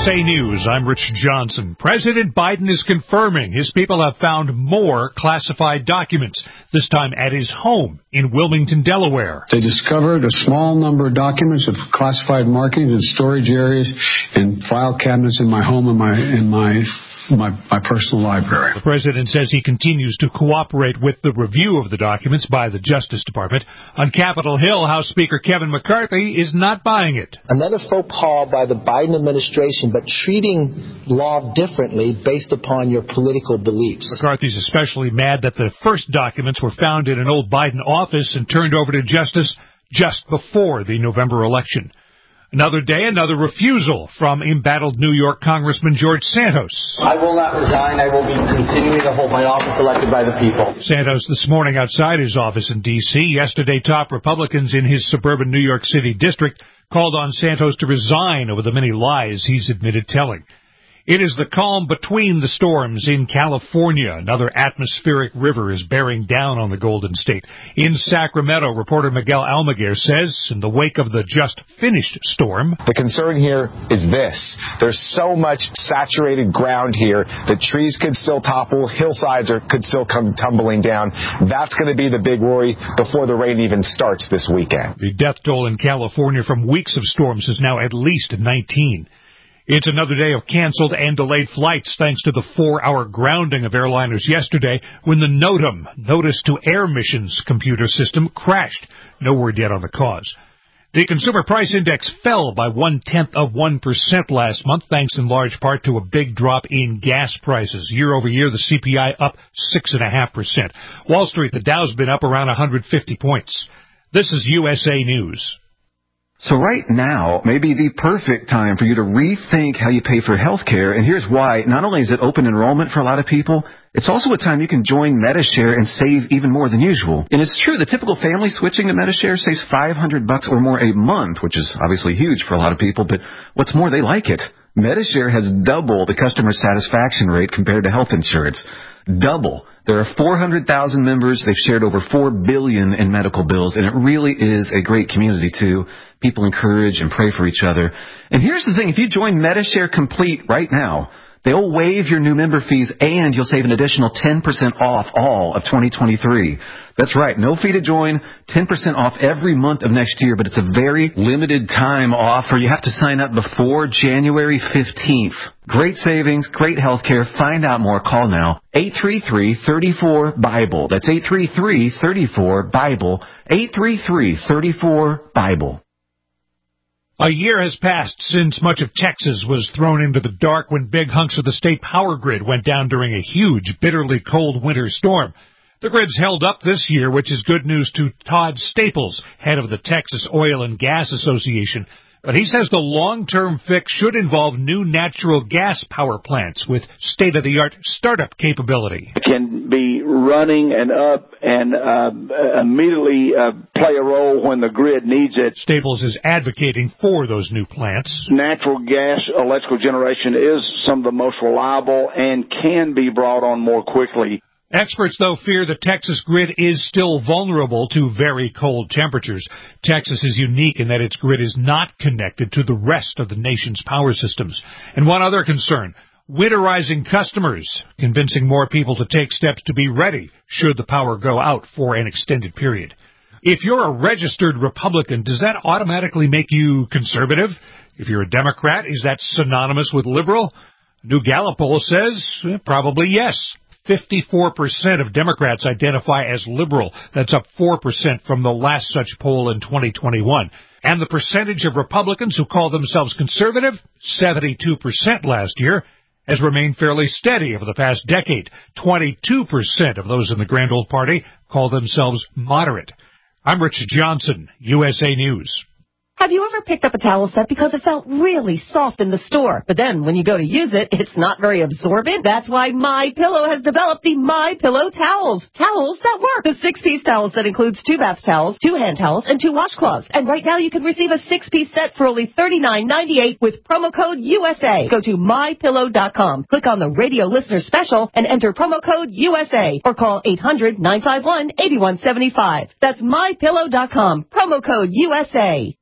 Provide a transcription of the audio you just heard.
USA News, I'm Rich Johnson. President Biden is confirming his people have found more classified documents, this time at his home in Wilmington, Delaware. They discovered a small number of documents of classified markings in storage areas and file cabinets in my home and my personal library. The president says he continues to cooperate with the review of the documents by the Justice Department. On Capitol Hill, House Speaker Kevin McCarthy is not buying it. Another faux pas by the Biden administration, but treating law differently based upon your political beliefs. McCarthy's especially mad that the first documents were found in an old Biden office and turned over to Justice just before the November election. Another day, another refusal from embattled New York Congressman George Santos. I will not resign. I will be continuing to hold my office elected by the people. Santos this morning outside his office in D.C. Yesterday, top Republicans in his suburban New York City district called on Santos to resign over the many lies he's admitted telling. It is the calm between the storms in California. Another atmospheric river is bearing down on the Golden State. In Sacramento, reporter Miguel Almaguer says, in the wake of the just-finished storm, the concern here is this. There's so much saturated ground here that trees could still topple, hillsides could still come tumbling down. That's going to be the big worry before the rain even starts this weekend. The death toll in California from weeks of storms is now at least 19. It's another day of canceled and delayed flights thanks to the 4-hour grounding of airliners yesterday when the NOTAM, Notice to Air Missions computer system, crashed. No word yet on the cause. The Consumer Price Index fell by 0.1% last month, thanks in large part to a big drop in gas prices. Year over year, the CPI up 6.5%. Wall Street, the Dow's been up around 150 points. This is USA News. So right now may be the perfect time for you to rethink how you pay for health care. And here's why. Not only is it open enrollment for a lot of people, it's also a time you can join Medi-Share and save even more than usual. And it's true, the typical family switching to Medi-Share saves $500 or more a month, which is obviously huge for a lot of people. But what's more, they like it. Medi-Share has double the customer satisfaction rate compared to health insurance. Double. There are 400,000 members. They've shared over $4 billion in medical bills, and it really is a great community, too. People encourage and pray for each other. And here's the thing. If you join Medi-Share Complete right now, they'll waive your new member fees, and you'll save an additional 10% off all of 2023. That's right. No fee to join, 10% off every month of next year, but it's a very limited time offer. You have to sign up before January 15th. Great savings, great health care. Find out more. Call now. 833-34-BIBLE. That's 833-34-BIBLE. 833-34-BIBLE. A year has passed since much of Texas was thrown into the dark when big hunks of the state power grid went down during a huge, bitterly cold winter storm. The grid's held up this year, which is good news to Todd Staples, head of the Texas Oil and Gas Association. But he says the long-term fix should involve new natural gas power plants with state-of-the-art startup capability. It can be running and up and immediately play a role when the grid needs it. Staples is advocating for those new plants. Natural gas electrical generation is some of the most reliable and can be brought on more quickly. Experts, though, fear the Texas grid is still vulnerable to very cold temperatures. Texas is unique in that its grid is not connected to the rest of the nation's power systems. And one other concern, winterizing customers, convincing more people to take steps to be ready should the power go out for an extended period. If you're a registered Republican, does that automatically make you conservative? If you're a Democrat, is that synonymous with liberal? A new Gallup poll says probably yes. 54% of Democrats identify as liberal. That's up 4% from the last such poll in 2021. And the percentage of Republicans who call themselves conservative, 72% last year, has remained fairly steady over the past decade. 22% of those in the Grand Old Party call themselves moderate. I'm Rich Johnson, USA News. Have you ever picked up a towel set because it felt really soft in the store, but then when you go to use it, it's not very absorbent? That's why MyPillow has developed the MyPillow towels. Towels that work. The 6-piece towel set includes 2 bath towels, 2 hand towels, and 2 washcloths. And right now you can receive a 6-piece set for only $39.98 with promo code USA. Go to MyPillow.com. Click on the radio listener special and enter promo code USA or call 800-951-8175. That's MyPillow.com. Promo code USA.